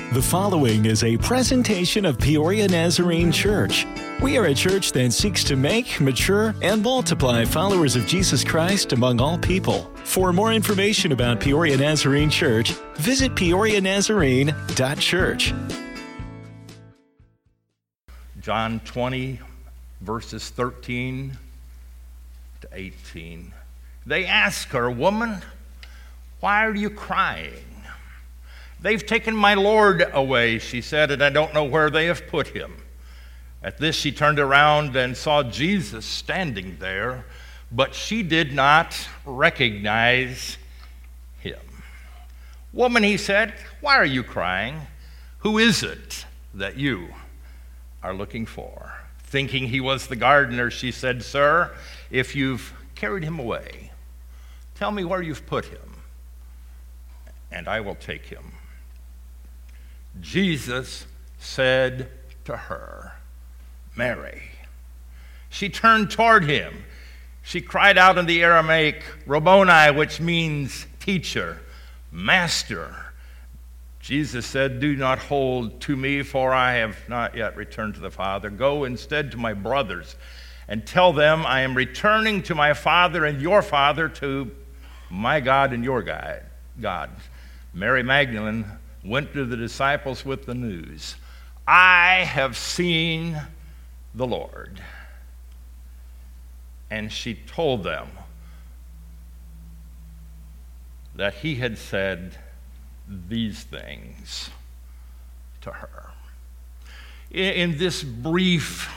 The following is a presentation of Peoria Nazarene Church. We are a church that seeks to make, mature, and multiply followers of Jesus Christ among all people. For more information about Peoria Nazarene Church, visit peorianazarene.church. John 20, verses 13 to 18. They ask her, "Woman, why are you crying?" "They've taken my Lord away," she said, "and I don't know where they have put him." At this she turned around and saw Jesus standing there, but she did not recognize him. "Woman," he said, "why are you crying? Who is it that you are looking for?" Thinking he was the gardener, she said, "Sir, if you've carried him away, tell me where you've put him, and I will take him." Jesus said to her, "Mary." She turned toward him. She cried out in the Aramaic, "Rabboni," which means teacher, master. Jesus said, "Do not hold to me, for I have not yet returned to the Father. Go instead to my brothers and tell them I am returning to my Father and your Father, to my God and your God." Mary Magdalene went to the disciples with the news, "I have seen the Lord." And she told them that he had said these things to her. In this brief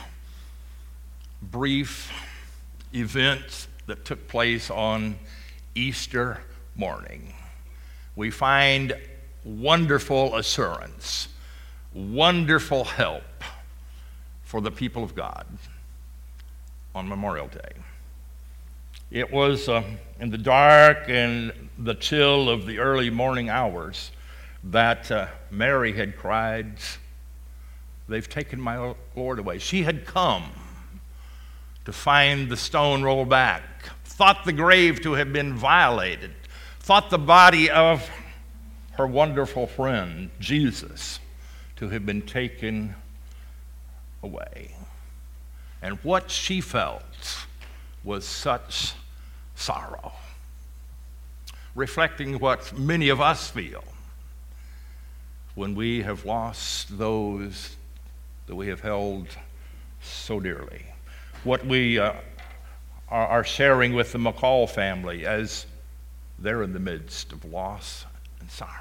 event that took place on Easter morning, we find wonderful assurance, wonderful help for the people of God on Memorial Day. It was in the dark and the chill of the early morning hours that Mary had cried, "They've taken my Lord away." She had come to find the stone rolled back, thought the grave to have been violated, thought the body of her wonderful friend, Jesus, to have been taken away. And what she felt was such sorrow, reflecting what many of us feel when we have lost those that we have held so dearly. What we are sharing with the McCall family as they're in the midst of loss and sorrow,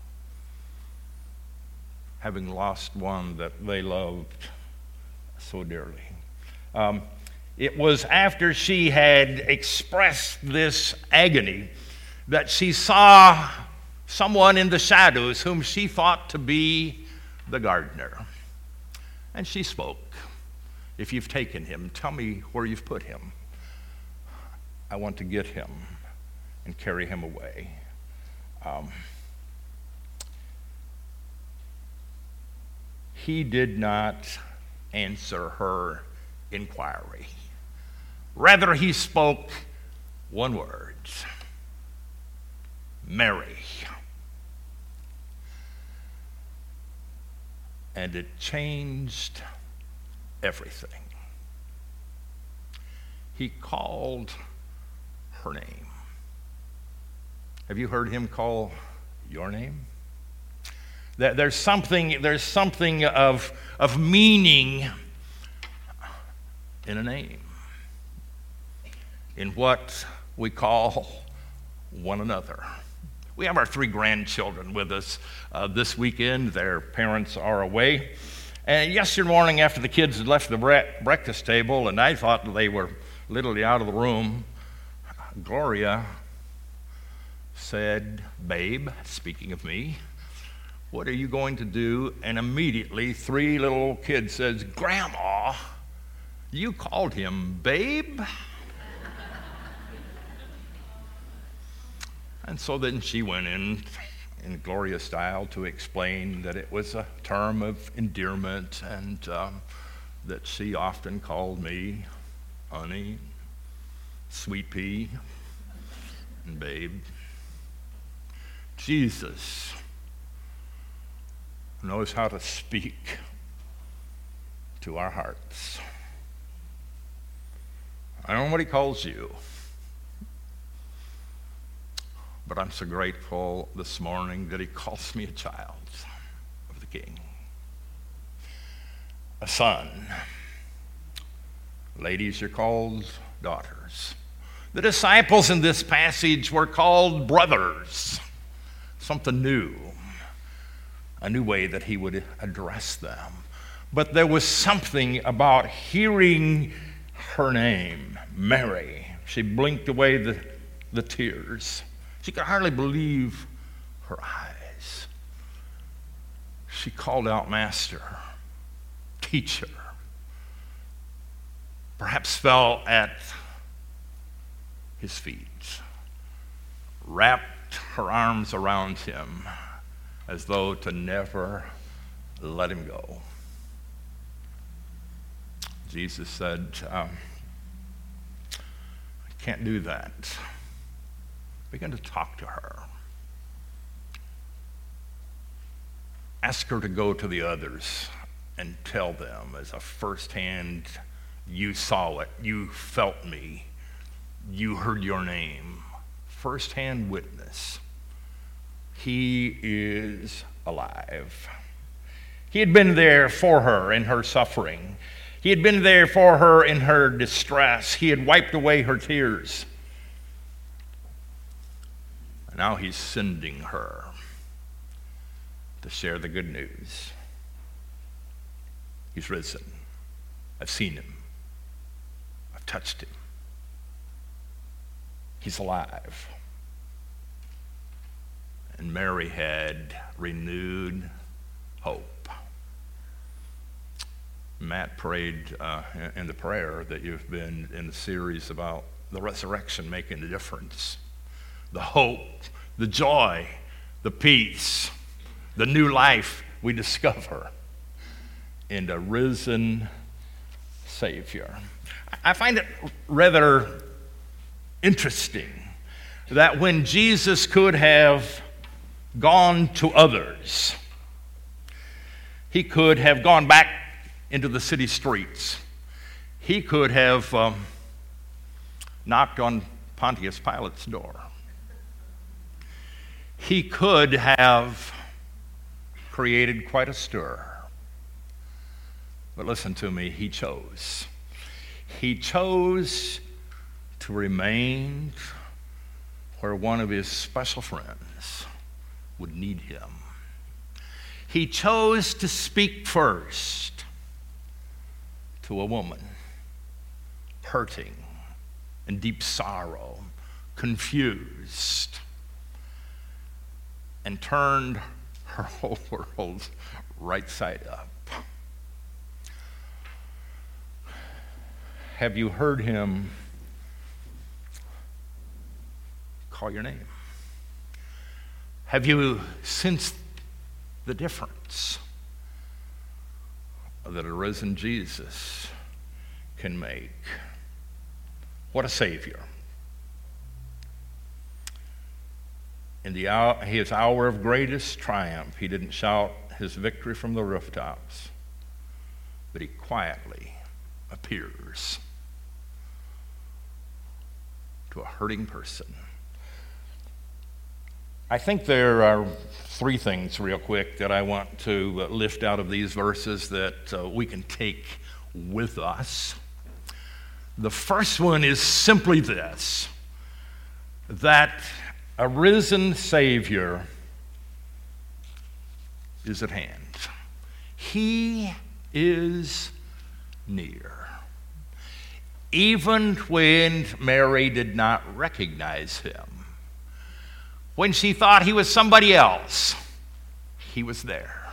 having lost one that they loved so dearly. It was after she had expressed this agony that she saw someone in the shadows whom she thought to be the gardener. And she spoke, "If you've taken him, tell me where you've put him. I want to get him and carry him away." He did not answer her inquiry. Rather, he spoke one word: "Mary." And it changed everything. He called her name. Have you heard him call your name? There's something of meaning in a name, in what we call one another. We have our 3 grandchildren with us this weekend. Their parents are away. And yesterday morning, after the kids had left the breakfast table, and I thought they were literally out of the room, Gloria said, "Babe," speaking of me, "what are you going to do?" And immediately 3 little kids says, "Grandma, you called him babe?" And so then she went in Gloria style, to explain that it was a term of endearment, and that she often called me honey, sweet pea, and babe. Jesus knows how to speak to our hearts. I don't know what he calls you, but I'm so grateful this morning that he calls me a child of the King, a son. Ladies, you're called daughters. The disciples in this passage were called brothers, something new, a new way that he would address them. But there was something about hearing her name, Mary. She blinked away the tears. She could hardly believe her eyes. She called out, Master, Teacher. Perhaps fell at his feet, wrapped her arms around him as though to never let him go. Jesus said, I can't do that. Begin to talk to her. Ask her to go to the others and tell them as a firsthand, you saw it, you felt me, you heard your name. Firsthand witness. He is alive. He had been there for her in her suffering. He had been there for her in her distress. He had wiped away her tears. And now he's sending her to share the good news. He's risen. I've seen him. I've touched him. He's alive. And Mary had renewed hope. Matt prayed in the prayer that you've been in the series about the resurrection making a difference. The hope, the joy, the peace, the new life we discover in the risen Savior. I find it rather interesting that when Jesus could have gone to others, he could have gone back into the city streets. He could have knocked on Pontius Pilate's door. He could have created quite a stir. But listen to me, he chose. He chose to remain where one of his special friends would need him. He chose to speak first to a woman hurting, in deep sorrow, confused, and turned her whole world right side up. Have you heard him call your name? Have you sensed the difference that a risen Jesus can make? What a Savior. In his hour of greatest triumph, he didn't shout his victory from the rooftops, but he quietly appears to a hurting person. I think there are three things real quick that I want to lift out of these verses that we can take with us. The first one is simply this, that a risen Savior is at hand. He is near. Even when Mary did not recognize him, when she thought he was somebody else, he was there.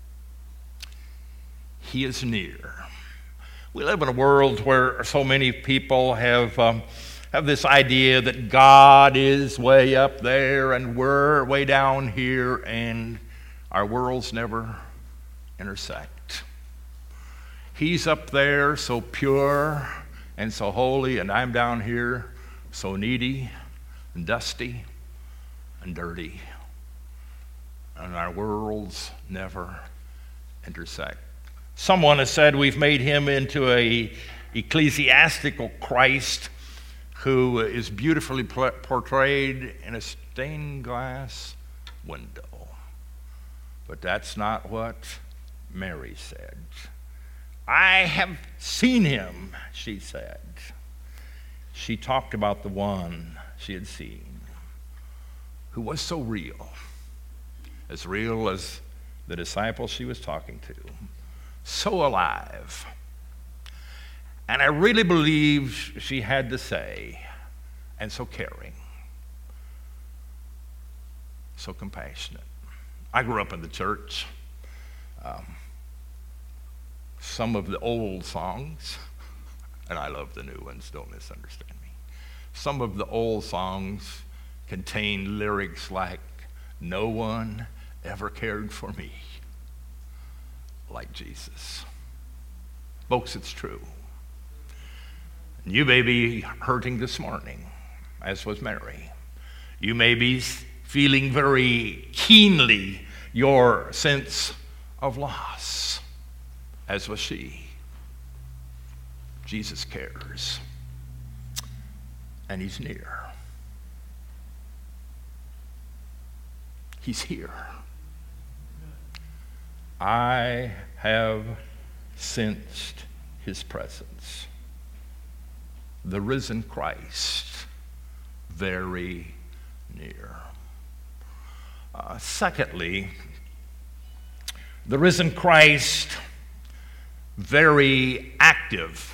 He is near. We live in a world where so many people have this idea that God is way up there and we're way down here, and our worlds never intersect. He's up there so pure and so holy, and I'm down here so needy and dusty and dirty, and our worlds never intersect. Someone has said we've made him into a ecclesiastical Christ who is beautifully portrayed in a stained glass window. But that's not what Mary said. I have seen him, she said. She talked about the one she had seen, who was so real as the disciples she was talking to, so alive. And I really believe she had to say, and so caring, so compassionate. I grew up in the church. Some of the old songs, and I love the new ones, don't misunderstand me. Some of the old songs contain lyrics like, "No one ever cared for me like Jesus." Folks, it's true. And you may be hurting this morning, as was Mary. You may be feeling very keenly your sense of loss, as was she. Jesus cares, and he's near. He's here. I have sensed his presence. The risen Christ, very near. Secondly, the risen Christ, very active,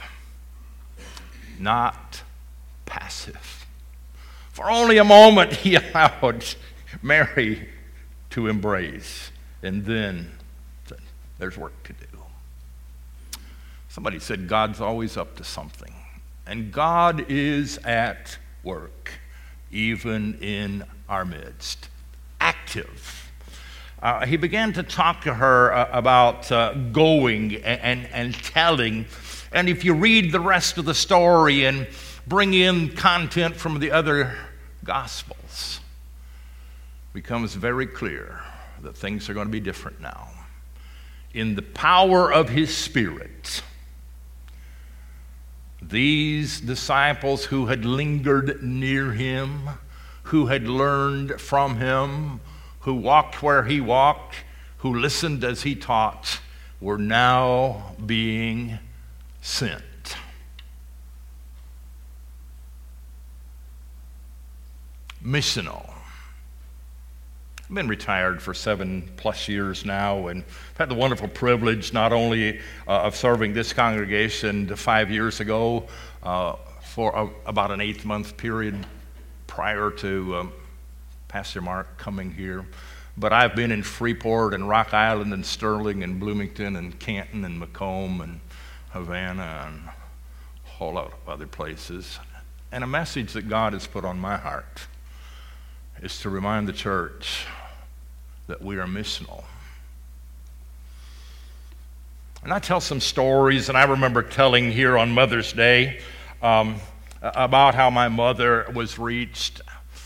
not passive. For only a moment he allowed Mary to embrace, and then there's work to do. Somebody said God's always up to something, and God is at work, even in our midst. Active. He began to talk to her about going and telling. And if you read the rest of the story and bring in content from the other Gospels, it becomes very clear that things are going to be different now. In the power of his Spirit, these disciples who had lingered near him, who had learned from him, who walked where he walked, who listened as he taught, were now being sent. Missional. I've been retired for 7+ years now, and I've had the wonderful privilege not only of serving this congregation 5 years ago for about an 8-month period prior to Pastor Mark coming here, but I've been in Freeport and Rock Island and Sterling and Bloomington and Canton and Macomb and Havana and a whole lot of other places. And a message that God has put on my heart is to remind the church that we are missional. And I tell some stories, and I remember telling here on Mother's Day about how my mother was reached.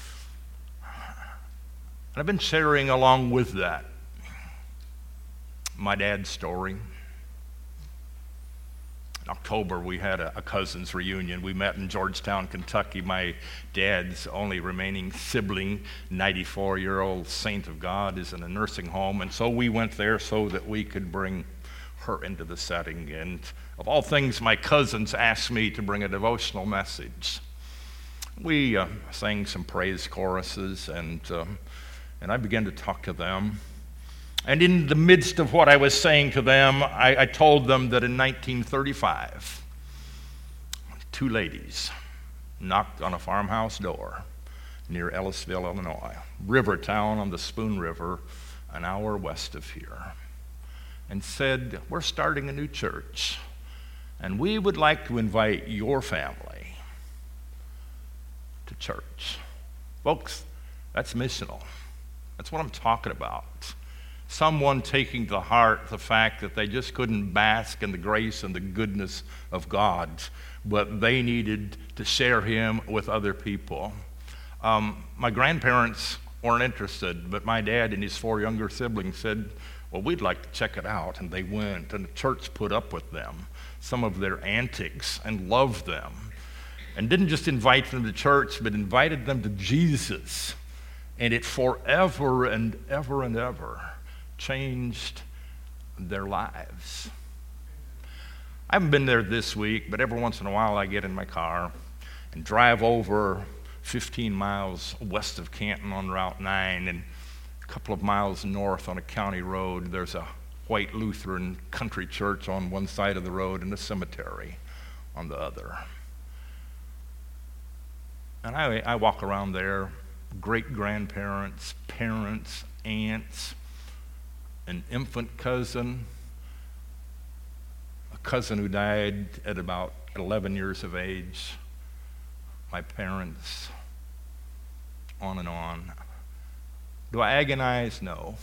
And I've been sharing along with that my dad's story. In October, we had a cousin's reunion. We met in Georgetown, Kentucky. My dad's only remaining sibling, 94-year-old saint of God, is in a nursing home. And so we went there so that we could bring her into the setting. And of all things, my cousins asked me to bring a devotional message. We sang some praise choruses, and I began to talk to them. And in the midst of what I was saying to them, I told them that in 1935, 2 ladies knocked on a farmhouse door near Ellisville, Illinois, Rivertown on the Spoon River, an hour west of here, and said, "We're starting a new church, and we would like to invite your family to church." Folks, that's missional. That's what I'm talking about. Someone taking to heart the fact that they just couldn't bask in the grace and the goodness of God, but they needed to share him with other people. My grandparents weren't interested, but my dad and his 4 younger siblings said, well, we'd like to check it out, and they went, and the church put up with them, some of their antics, and loved them, and didn't just invite them to church, but invited them to Jesus, and it forever and ever and ever changed their lives. I haven't been there this week, but every once in a while I get in my car and drive over 15 miles west of Canton on Route 9, and a couple of miles north on a county road, there's a white Lutheran country church on one side of the road and a cemetery on the other. And I walk around there, great-grandparents, parents, aunts, an infant cousin, a cousin who died at about 11 years of age, my parents, on and on. Do I agonize? No.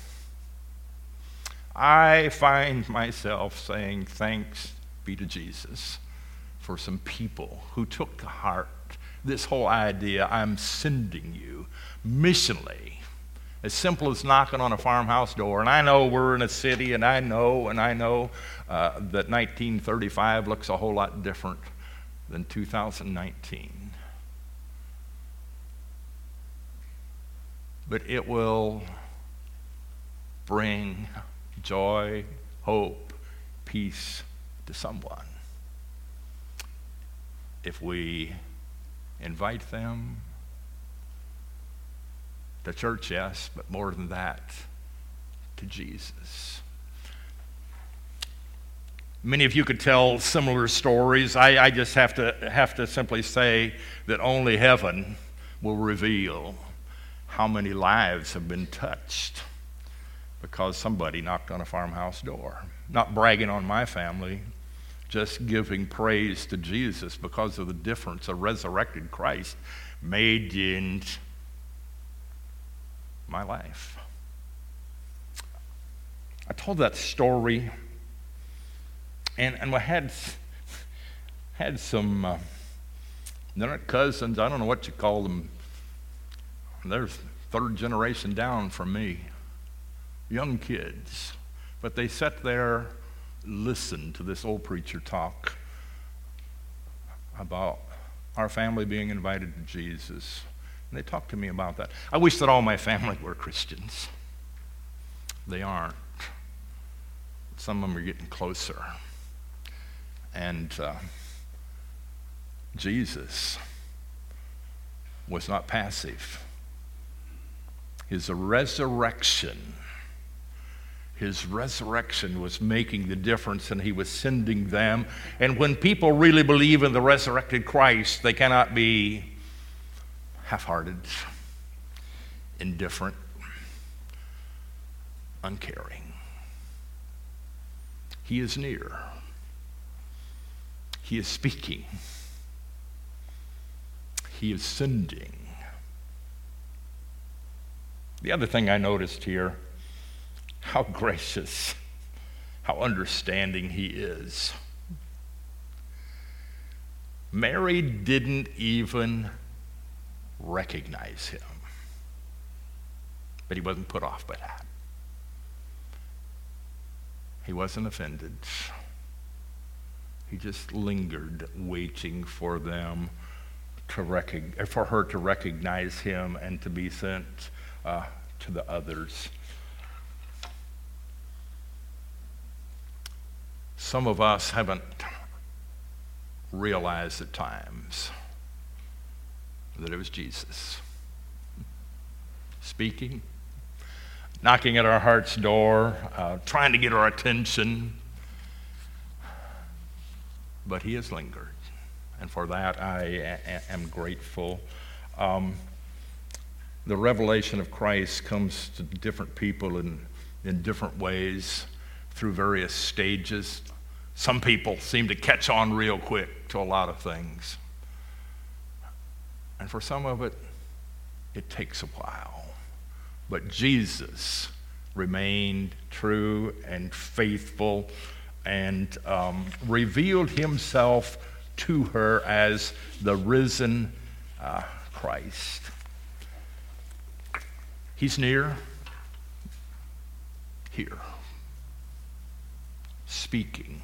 I find myself saying thanks be to Jesus for some people who took to heart this whole idea, I'm sending you missionally. As simple as knocking on a farmhouse door. And I know we're in a city, and I know that 1935 looks a whole lot different than 2019. But it will bring joy, hope, peace to someone if we invite them to church, yes, but more than that, to Jesus. Many of you could tell similar stories. I just have to simply say that only heaven will reveal how many lives have been touched because somebody knocked on a farmhouse door. Not bragging on my family, just giving praise to Jesus because of the difference a resurrected Christ made in my life. I told that story, and I had some, they're not cousins, I don't know what you call them. They're third generation down from me, young kids. But they sat there, listened to this old preacher talk about our family being invited to Jesus. And they talked to me about that. I wish that all my family were Christians. They aren't. Some of them are getting closer. And Jesus was not passive. His resurrection was making the difference, and he was sending them. And when people really believe in the resurrected Christ, they cannot be half-hearted, indifferent, uncaring. He is near. He is speaking. He is sending. The other thing I noticed here, how gracious, how understanding he is. Mary didn't even recognize him, but he wasn't put off by that. He wasn't offended. He just lingered, waiting for them for her to recognize him and to be sent to the others. Some of us haven't realized at times that it was Jesus speaking, knocking at our heart's door, trying to get our attention. But he has lingered, and for that I am grateful. The revelation of Christ comes to different people in different ways through various stages. Some people seem to catch on real quick to a lot of things. And for some of it, it takes a while. But Jesus remained true and faithful and revealed himself to her as the risen Christ. He's near, here, speaking,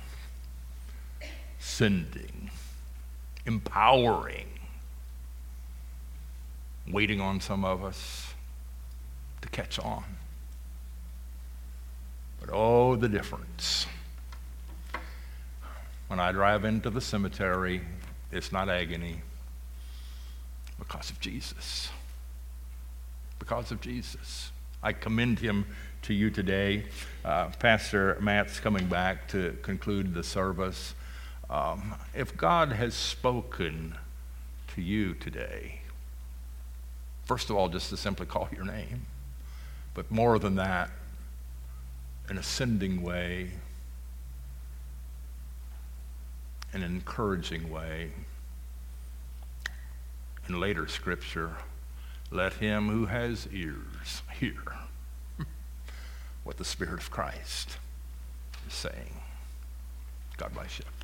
sending, empowering, waiting on some of us to catch on. But oh, the difference. When I drive into the cemetery, it's not agony because of Jesus. Because of Jesus. I commend him to you today. Pastor Matt's coming back to conclude the service. If God has spoken to you today, first of all, just to simply call your name, but more than that, in a sending way, in an encouraging way, in later scripture, let him who has ears hear what the Spirit of Christ is saying. God bless you.